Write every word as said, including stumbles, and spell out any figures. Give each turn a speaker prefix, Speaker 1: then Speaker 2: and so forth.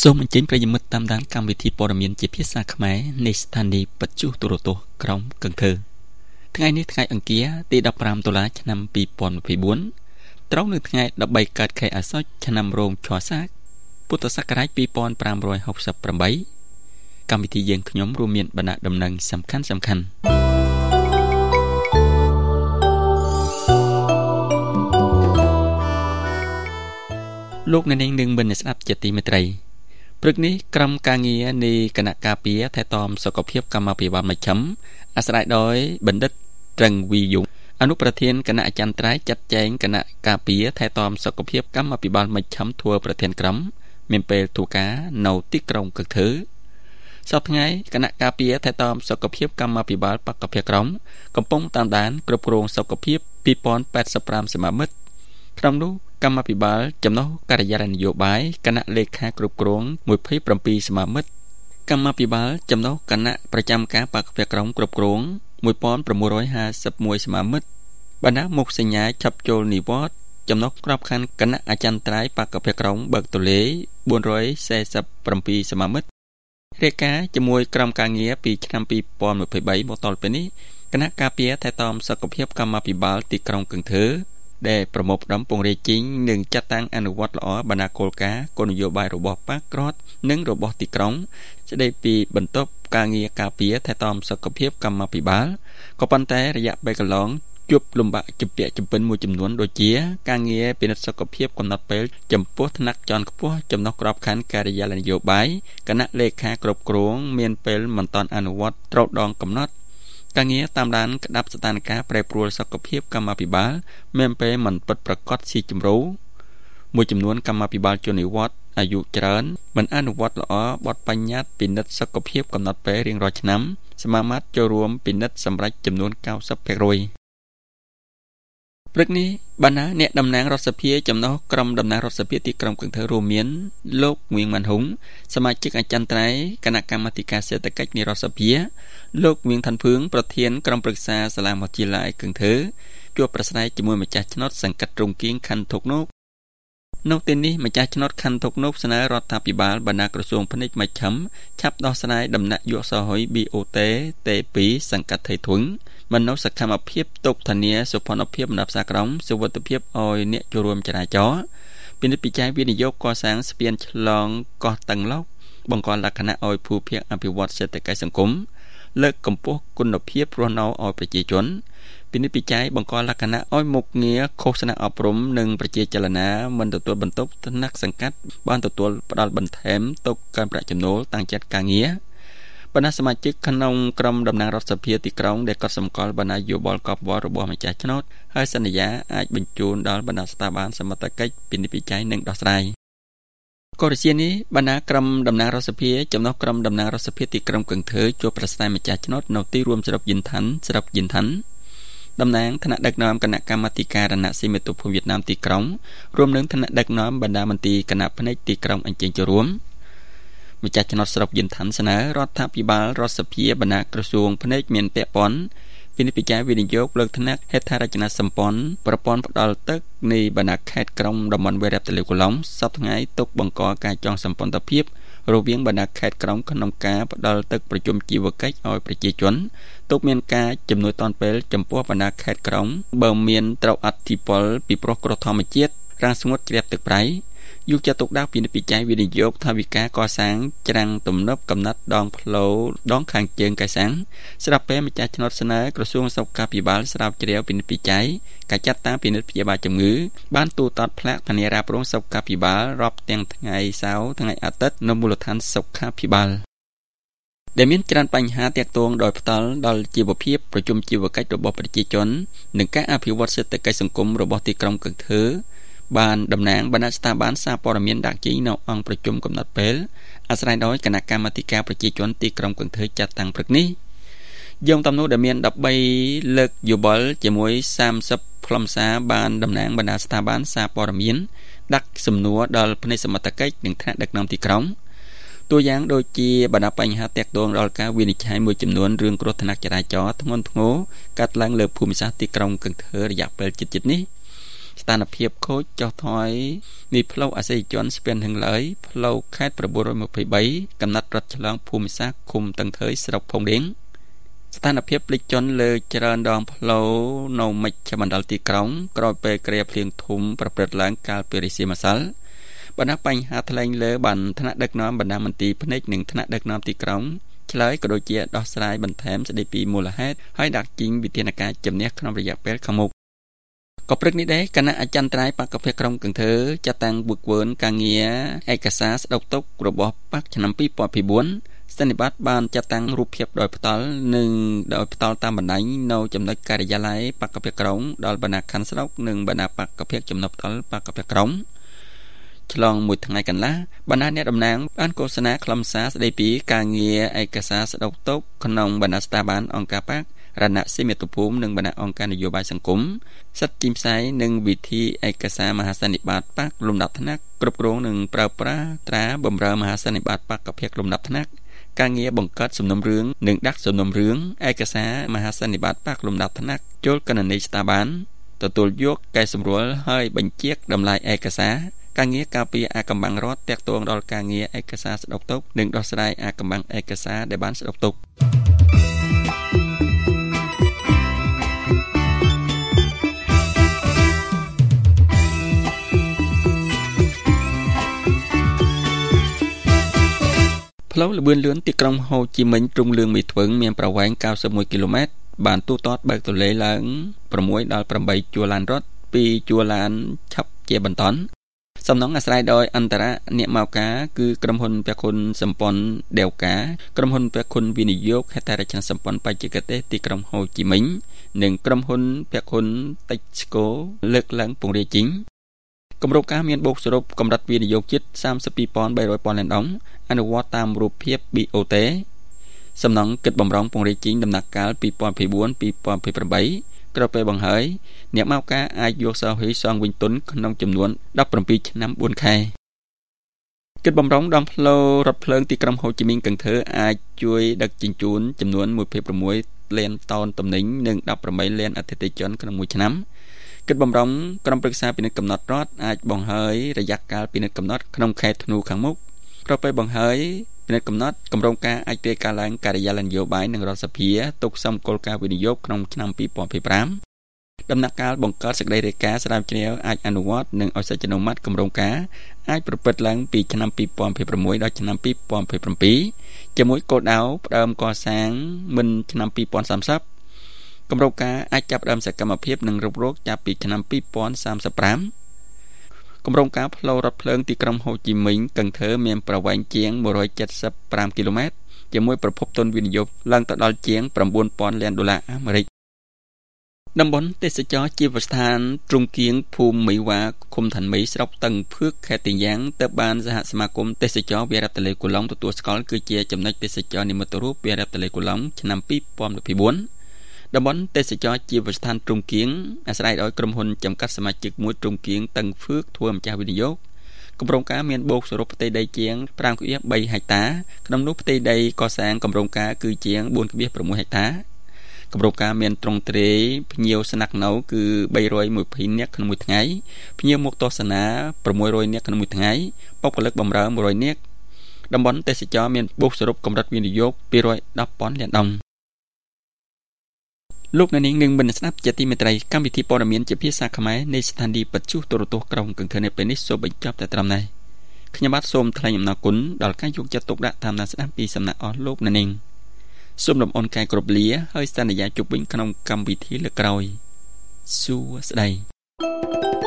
Speaker 1: សូមអញ្ជើញប្រិយមិត្តតាមដានកម្មវិធីព័ត៌មានជាភាសាខ្មែរនៃស្ថានីយ៍បច្ចុប្បន្នទូរទស្សន៍ក្រុងកឹងធើថ្ងៃនេះថ្ងៃអង្គារទីដប់ប្រាំតុលាឆ្នាំពីរពាន់ยี่สิบสี่ត្រូវនៅថ្ងៃដប់បីកើតខែអាសត់ឆ្នាំរោងឆ័សាពុទ្ធសករាជពីរពាន់ប្រាំរយហកសិបប្រាំបីកម្មវិធីយើងខ្ញុំរួមមានបណ្ណាដំណឹងសំខាន់សំខាន់លោកអ្នកនាងនឹងមិនស្ដាប់ជាទីមេត្រីព្រឹកនេះក្រុមការងារនៃគណៈការពារថែទាំសុខភាពកម្មាភិបាលមជ្ឈិមអាស្រ័យដោយបណ្ឌិតត្រឹងវីយុអនុប្រធានគណៈអចិន្ត្រៃយ៍ចាត់ចែងគណៈការពារថែទាំសុខភាពកម្មាភិបាលមជ្ឈិមធ្វើប្រធានក្រុមមានពេលធ្វើការនៅទីក្រុងកឹកធើសប្តាហ៍ថ្ងៃគណៈការពារថែទាំសុខភាពកម្មាភិបាលបកភិក្រុមកំពុងតាមដានគ្រប់គ្រងសុខភាពពីរពាន់แปดสิบห้าសមាមិត្តក្នុងនោះកម្មាភិបាលចំណុះការិយាល័យនយោបាយគណៈលេខាគ្រប់គ្រងยี่สิบเจ็ดសមាមិត្តកម្មាភិបាលចំណុះគណៈប្រចាំការបកភិក្រុមគ្រប់គ្រងmột nghìn chín trăm hai mươi mốtសមាមិត្តបណ្ដាមុខសញ្ញាឆាប់ចូលនិវត្តន៍ចំណុះក្របខ័ណ្ឌគណៈអចិន្ត្រៃយ៍បកភិក្រុមបើកទលេbốn trăm bốn mươi bảyសមាមិត្តរាយការណ៍ជាមួយក្រុមការងារពីឆ្នាំពីរពាន់ยี่สิบ三មកដល់ពេលនេះគណៈការពារថែទាំសុខភាពកម្មាភិបាលទីក្រុងកឹងធើដែលប្រមុខដំពងរាជជីងនឹងចាត់តាំងអនុវត្តល្អបណ្ដាគោលការណ៍គោលនយោបាយរបស់បកក្រដ្ឋនិងរបស់ទីក្រុងស្ដីពីបន្ទប់ការងារការពារថែទាំសុខភាពកម្មាភិបាលក៏ប៉ុន្តែរយៈពេលកន្លងជួបលំបាកជំពាក់ជំពិនមួយចំនួនដូចជាការងារពិនិត្យសុខភាពកំណត់ពេលចំពោះថ្នាក់ជាន់ខ្ពស់ចំណុះក្របខ័ណ្ឌការិយាល័យនយោបាយគណៈលេខាគ្រប់គ្រងមានពេលមិនទាន់អនុវត្តត្រូវដងកំណត់ការងារតាមដានក្តាប់ស្ថានភាពប្រែប្រួលសុខភាពកម្មាភិបាលមានពេលមិនពិតប្រាកដស៊ីជម្រៅមួយចំនួនកម្មាភិបាលជននិវត្តន៍អាយុច្រើនមិនអនុវត្តល្អបទបញ្ញត្តិពិនិត្យសុខភាពកំណត់ពេលរៀងរាល់ឆ្នាំសមាមាត្រចូលរួមពិនិត្យសម្រាប់ចំនួន九十ភាគរយព្រឹកនេះបណ្ដាអ្នកតំណាងរដ្ឋសភាចំណុះក្រុមតំណាងរដ្ឋសភាទីក្រុងកឹងធើរួមមានលោកងៀងម៉ាន់ហ៊ុងសមាជិកអចិន្ត្រៃយ៍គណៈកម្មាធិការសេដ្ឋកិច្ចនៃរដ្ឋសភាលោកងៀងឋានភឿងប្រធានក្រុមប្រឹក្សាសាលាវិទ្យាល័យកឹងធើជួបប្រស្រ័យជាមួយម្ចាស់ឆ្នោតសង្កាត់រងគៀងខណ្ឌធុកនោះនៅទីនេះម្ចាស់ឆ្នោតខណ្ឌធុកនោះស្នើរដ្ឋាភិបាលបណ្ដាក្រសួងភ្នែកមជ្ឈិមឆាប់ដោះស្រាយដំណាក់យកសហយ ប៊ី អូ ទី តេ ពីរ សង្កាត់ថៃធុងមិននៅសកម្មភាពទុកធានាសុខភាពបណ្ដាផ្សារក្រុងសុវត្ថិភាពឲ្យអ្នកចូលរួមចរាចរណ៍ពិនិត្យពិច័យវិនិយោគកសាងស្ពានឆ្លងកោះតឹងឡុកបង្កលក្ខណៈឲ្យភូមិភាគអភិវឌ្ឍសេដ្ឋកិច្ចសង្គមលើកកម្ពស់គុណភាពរស់នៅឲ្យប្រជាជនពិនិត្យពិច័យបង្កលក្ខណៈឲ្យមុខងារឃោសនាអប់រំនិងប្រជាចលនាមិនទទួលបន្ទុកថ្នាក់សង្កាត់បានទទួលផ្ដល់បន្ថែមទុកការប្រាក់ចំណូលតាំងចិត្តការងារបណ្ដាសមាជិកក្នុងក្រុមតំណាងរដ្ឋសភាទីក្រុងដែលកត់សម្គាល់បណ្ដាយោបល់កប់វល់របស់ម្ចាស់ឆ្នោតហើយសន្យាអាចបញ្ជូនដល់បណ្ដាស្ថាប័នសមត្ថកិច្ចពិនិត្យពិច័យនិងដោះស្រាយកោរសៀននេះបណ្ដាក្រុមតំណាងរដ្ឋសភាចំណុះក្រុមតំណាងរដ្ឋសភាទីក្រុងកឹងធើជួបប្រស្រ័យម្ចាស់ឆ្នោតនៅទីរួមស្រុកយិនឋានស្រុកយិនឋានតំណាងគណៈដឹកនាំគណៈកម្មាធិការរណសិមេតុភូមិវៀតណាមទីក្រុងរួមនឹងគណៈដឹកនាំបណ្ដាមន្ត្រីគណៈភ្នែកទីក្រុងអញ្ជើញចូលរួមម្ចាស់ឆ្នោតស្រុកយិនឋានស្នើរដ្ឋាភិបាលរដ្ឋសភាបណ្ដាក្រសួងភ្នែកមានពាក់ព័ន្ធវិនិច្ឆ័យវិនិយោគលើកថ្នាក់ហេដ្ឋារចនាសម្ព័ន្ធប្រព័ន្ធផ្ដាល់ទឹកនៃបណ្ដាខេត្តក្រុងតំបន់វាយរ៉ាប់ទន្លេកូឡុងសប្តាហ៍ថ្ងៃទុកបង្កការចងសម្ព័ន្ធភាពរវាងបណ្ដាខេត្តក្រុងក្នុងការផ្ដាល់ទឹកប្រជុំជីវកិច្ចឲ្យប្រជាជនទុកមានការជំនួយទាន់ពេលចំពោះបណ្ដាខេត្តក្រុងបើមានត្រូវអធិពលពីព្រោះគ្រោះធម្មជាតិរាំងស្ងួតជ្រាបទឹកប្រៃយកចាត់ទុកដាក់ពិនិត្យពិច័យវិនិយោគថវិកាកសាងច្រាំងទំនប់កំណត់ដងផ្លូវដងខាងជើងកែសាំងស្រាប់ពេលម្ចាស់ឆ្នោតស្នើក្រសួងសុខាភិបាលស្រាវជ្រាវពិនិត្យពិច័យការចាត់តាំងពិនិត្យព្យាបាលជំងឺបានទូទាត់ផ្លាកធានារ៉ាប់រងសុខាភិបាលរាប់ទាំងថ្ងៃសៅរ៍ថ្ងៃអាទិត្យនៅមូលដ្ឋានសុខាភិបាលដែលមានច្រើនបញ្ហាទាក់ទងដោយផ្ទាល់ដល់ជីវភាពប្រជុំជីវកិច្ចរបស់ប្រជាជននិងការអភិវឌ្ឍសេដ្ឋកិច្ចសង្គមរបស់ទីក្រុងកឹងធើបានតំណាងបណ្ដាស្ថាប័នសារព័ត៌មានដាក់ជីងនៅអង្គប្រជុំកំណត់ពេលអាស្រ័យដោយគណៈកម្មាធិការប្រជាជនទីក្រុងកឹងធើចាត់តាំងព្រឹកនេះយោងតាមនោះដែលមានដប់បីលើកយោបល់ជាមួយសាមសិបខ្លឹមសារបានតំណាងបណ្ដាស្ថាប័នសារព័ត៌មានដាក់សំណួរដល់ភ្នាក់សមត្ថកិច្ចនិងថ្នាក់ដឹកនាំទីក្រុងតួយ៉ាងដូចជាបណ្ដាបញ្ហាទាក់ទងដល់ការវិនិច្ឆ័យមួយចំនួនរឿងគ្រោះថ្នាក់ចរាចរណ៍ធ្ងន់ធ្ងរកាត់ឡើងលើភូមិសាស្ត្រទីក្រុងកឹងធើរយៈពេលជិតៗនេះស្ថានភាពខូចចុះថយនៃផ្លូវអាស៊ីជនស្ពានហឹងឡើយផ្លូវខេត្ត៩២៣កំណត់រត់ឆ្លងភូមិសាស្ត្រឃុំតឹងថើយស្រុកផុងរៀងស្ថានភាពភ្លេចជនលើច្រើនដងផ្លូវនៅមជ្ឈមណ្ឌលទីក្រុងក្រោយពេលគ្រាភ្លៀងធំប្រព្រឹត្តឡើងកាលពីរសៀលម្សិលបណ្ដាបញ្ហាថ្លែងលើបានថ្នាក់ដឹកនាំបណ្ដាមន្ទីរភ្នែកនិងថ្នាក់ដឹកនាំទីក្រុងឆ្លើយក៏ដូចជាដោះស្រាយបន្ថែមស្ដីពីមូលហេតុហើយដាក់ជីងវិធានការជំនះក្នុងរយៈពេលខាងមុខក៏ព្រឹកនេះដែរគណៈអចិន្ត្រៃយ៍បកកភេក្រុងកឹងធើចាត់តាំងវឹកវើនការងារឯកសារស្ដុកទុករបស់បកឆ្នាំពីរពាន់បួនសន្និបាតបានចាត់តាំងរូបភាពដោយផ្ទាល់និងដោយផ្ទាល់តាមបណ្ដាញនៅចំណុចការិយាល័យបកកភេក្រុងដល់បណ្ដាខណ្ឌស្រុកនិងបណ្ដាបកកភេចំណុចផ្ទាល់បកកភេក្រុងឆ្លងមួយថ្ងៃកន្លះបណ្ដាអ្នកតំណាងបានឃោសនាខ្លឹមសារស្ដីពីការងារឯកសារស្ដុកទុកក្នុងបណ្ដាស្ថាប័នអង្គការបករណសិមេតុភូមិនិងបណ្ដាអង្គការនយោបាយសង្គមសិទ្ធិជីមផ្សាយនិងវិធីឯកសារមហាសន្និបាតបកលំដាប់ថ្នាក់គ្រប់គ្រងនិងប្រើប្រាស់ត្រាបម្រើមហាសន្និបាតបកកភេលំដាប់ថ្នាក់ការងារបង្កើតសំណុំរឿងនិងដាក់សំណុំរឿងឯកសារមហាសន្និបាតបកលំដាប់ថ្នាក់ចូលគណនីស្ថាប័នទទួលយកកែសម្រួលហើយបញ្ជាតម្លៃឯកសារការងារការពារអាកំបាំងរដ្ឋតាក់ទងដល់ការងារឯកសារស្ដុកទុកនិងដោះស្រាយអាកំបាំងឯកសារដែលបានស្ដុកទុកផ្លូវលបឿនលឿនទីក្រុងហូជីមិញទ្រង់លឿងមេធ្វឹងមានប្រវែងកៅសិបមួយគីឡូម៉ែត្របានទូទាត់បើកទន្លេឡើង៦ដល់ប្រាំបីជួរឡានរត់ពីជួរឡានឆាប់ជាបន្តសំណងអាស្រ័យដោយអន្តរនិមោការគឺក្រុមហ៊ុនពាក់គុណសម្ព័ន្ធដេវកាក្រុមហ៊ុនពាក់គុណវិនិយោគហេដ្ឋារចនាសម្ព័ន្ធបច្ចេកទេសទីក្រុងហូជីមិញនិងក្រុមហ៊ុនពាក់គុណតិចស្កូលើកឡើងពង្រាយជីងគម្រោងការមានបូកសរុបកម្រិតវិនិយោគជិតសាមសិបពីរពាន់បីរយពាន់លានដុល្លារអនុវត្តតាមរូបភាព ប៊ី អូ ទី សំណងគិតបំរុងពង្រាយជីងដំណាក់កាលពីរពាន់ยี่สิบสี่ ពីរពាន់ยี่สิบแปดក្រោយពេលបង្ហើយអ្នកមកការអាចយកសោហ៊ីសងវិញទុនក្នុងចំនួនដប់ប្រាំពីរឆ្នាំបួនខែគិតបំរុងដងផ្លូវរថភ្លើងទីក្រុងហូជីមិញកឹងធើអាចជួយដឹកជញ្ជូនចំនួនមួយភាគប្រាំមួយលានតោនទំនិញនិងដប់ប្រាំបីលានអតិថិជនក្នុងមួយឆ្នាំគិតបំរុងក្រុមប្រឹក្សាពិនិត្យកំណត់រដ្ឋអាចបង្ហើយរយៈកាលពិនិត្យកំណត់ក្នុងខែធ្នូខាងមុខក្រោយពេលបង្ហើយពិនិត្យកំណត់គម្រោងការអាចធ្វើការឡើងការិយាល័យនយោបាយនិងរដ្ឋសភាទុកសំគោលការវិនិយោគក្នុងឆ្នាំពីរពាន់ยี่สิบห้าដំណាក់កាលបង្កើតសេចក្តីរាយការណ៍ស្រាវជ្រាវអាចអនុវត្តនិងឲ្យសេចក្តីអនុម័តគម្រោងការអាចប្រព្រឹត្តឡើងពីឆ្នាំពីរពាន់ยี่สิบหกដល់ឆ្នាំពីរពាន់ยี่สิบเจ็ดជាមួយគោលដៅផ្ដើមកសាងមិនឆ្នាំពីរពាន់សាមសិបគម្រោងការអាចចាប់ផ្ដើមសកម្មភាពនិងរុករកចាប់ពីឆ្នាំពីរពាន់សាមសិបห้าគម្រោងការផ្លូវរថភ្លើងទីក្រុងហូជីមិញកឹងធើមានប្រវែងជាងមួយរយเจ็ดสิบห้าគីឡូម៉ែត្រជាមួយប្រភពទុនវិនិយោគឡើងទៅដល់ជាង៩ពាន់លានដុល្លារអាមេរិកតំបន់ទេសចរជីវស្ថានទ្រង់គៀងភូមិមីវ៉ាឃុំឋានមីស្រុកតឹងភឿកខេត្តទីយ៉ាងទៅបានសហសមាគមទេសចរវារៈទលេកូឡុងទទួលស្គាល់គឺជាចំណុចទេសចរនិមិត្តរូបវារៈទលេកូឡុងឆ្នាំពីរពាន់ยี่สิบสี่តំបន់ទេសចរជីវស្ថានទ្រង់គៀងអាស្រ័យដោយក្រុមហ៊ុនចំកាត់សមាជិកមួយទ្រង់គៀងតឹងភឿកធ្វើម្ចាស់វិនិយោគគម្រោងការមានបូកសរុបផ្ទៃដីជាង ប្រាំ បី ហិកតាក្នុងនោះផ្ទៃដីកសាងគម្រោងការគឺជាង បួន ប្រាំមួយ ហិកតាគម្រោងការមានទ្រង់ទ្រាយភ្ញៀវស្នាក់នៅគឺបីរយยี่สิบនាក់ក្នុងមួយថ្ងៃភ្ញៀវមកទស្សនា៦រយនាក់ក្នុងមួយថ្ងៃបុគ្គលិកបម្រើមួយរយនាក់តំបន់ទេសចរមានបូកសរុបកម្រិតវិនិយោគពីររយដប់ពាន់លានដុល្លារលោកអ្នកនាងនឹងបានស្ដាប់ជាទីមេត្រីកម្មវិធីព័ត៌មានជាភាសាខ្មែរនៃស្ថានីយ៍បច្ចុប្បន្នទូរទស្សន៍ក្រុងកឹងធើនៅពេលនេះសូមបញ្ចប់តែត្រឹមនេះខ្ញុំបាទសូមថ្លែងអំណរគុណដល់ការយកចិត្តទុកដាក់តាមដានស្ដាប់ពីសំណាក់អស់លោកអ្នកនាងសូមលំអរកាយគ្រប់លាហើយសន្យាជួបវិញក្នុងកម្មវិធីលើកក្រោយសួស្ដី